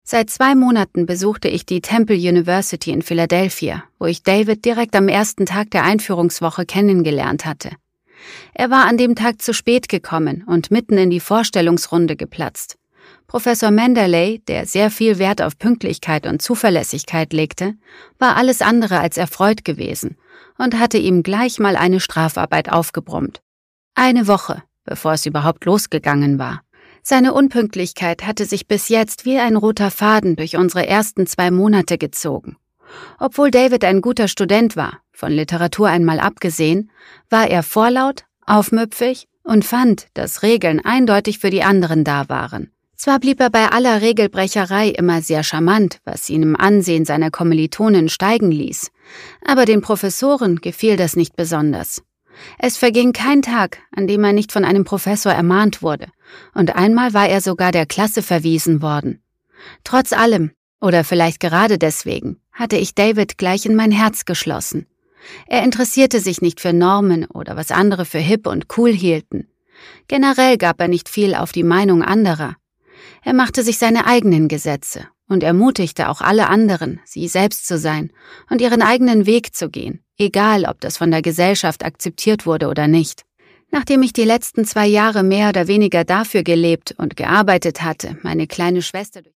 Seit 2 Monaten besuchte ich die Temple University in Philadelphia, wo ich David direkt am ersten Tag der Einführungswoche kennengelernt hatte. Er war an dem Tag zu spät gekommen und mitten in die Vorstellungsrunde geplatzt. Professor Manderley, der sehr viel Wert auf Pünktlichkeit und Zuverlässigkeit legte, war alles andere als erfreut gewesen und hatte ihm gleich mal eine Strafarbeit aufgebrummt. 1 Woche, bevor es überhaupt losgegangen war. Seine Unpünktlichkeit hatte sich bis jetzt wie ein roter Faden durch unsere ersten 2 Monate gezogen. Obwohl David ein guter Student war, von Literatur einmal abgesehen, war er vorlaut, aufmüpfig und fand, dass Regeln eindeutig für die anderen da waren. Zwar blieb er bei aller Regelbrecherei immer sehr charmant, was ihn im Ansehen seiner Kommilitonen steigen ließ, aber den Professoren gefiel das nicht besonders. Es verging kein Tag, an dem er nicht von einem Professor ermahnt wurde, und einmal war er sogar der Klasse verwiesen worden. Trotz allem, oder vielleicht gerade deswegen, hatte ich David gleich in mein Herz geschlossen. Er interessierte sich nicht für Normen oder was andere für hip und cool hielten. Generell gab er nicht viel auf die Meinung anderer. Er machte sich seine eigenen Gesetze und ermutigte auch alle anderen, sie selbst zu sein und ihren eigenen Weg zu gehen, egal ob das von der Gesellschaft akzeptiert wurde oder nicht. Nachdem ich die letzten 2 Jahre mehr oder weniger dafür gelebt und gearbeitet hatte, meine kleine Schwester